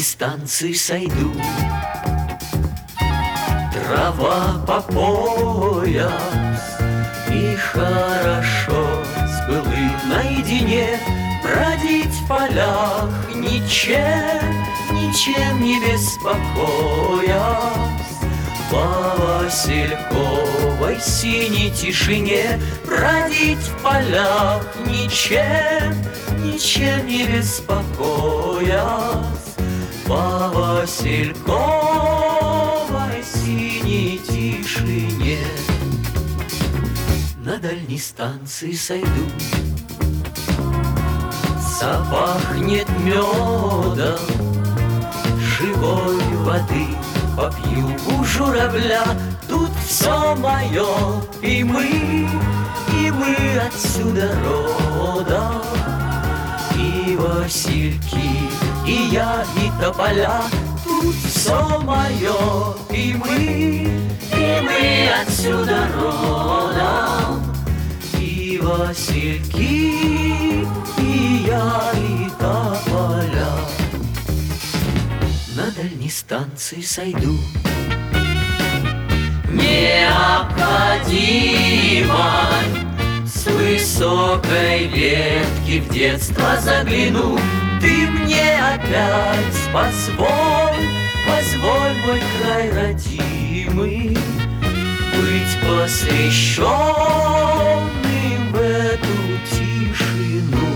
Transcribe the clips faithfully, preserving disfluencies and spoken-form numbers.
станции сойду. Трава по пояс, и хорошо с былым наедине бродить в полях, ничем, ничем не беспокоясь. По васильковой синей тишине бродить в полях, ничем, ничем не беспокоясь. По васильковой синей тишине на дальней станции сойду. Запахнет медом, живой воды попью у журавля. Тут все мое, и мы, и мы отсюда родом. И васильки, и я, и тополя. Тут все мое, и мы, и мы отсюда родом. И васильки, и я, и тополя. На дальней станции сойду. Необходимо с высокой ветки в детство загляну. Ты мне опять позволь, позволь, мой край родимый, быть посвященным в эту тишину.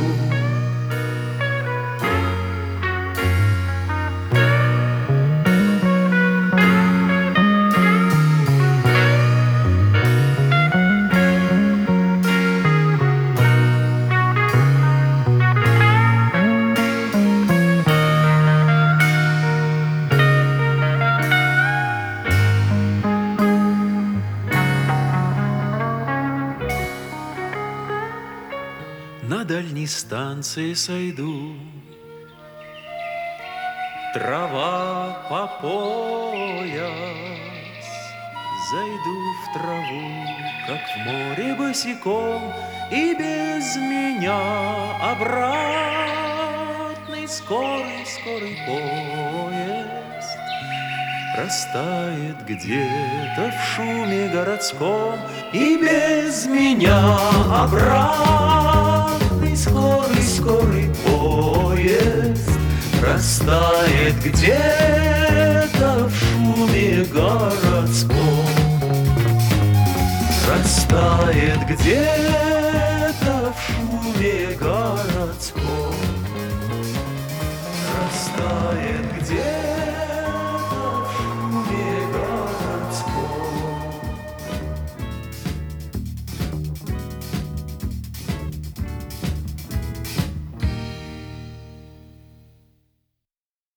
На дальней станции сойду. Трава по пояс, зайду в траву, как в море босиком, и без меня обратный скорый, скорый поезд растает где-то в шуме городском, и без меня обратный скорый, скорый поезд растает где-то в шуме городском, растает где-то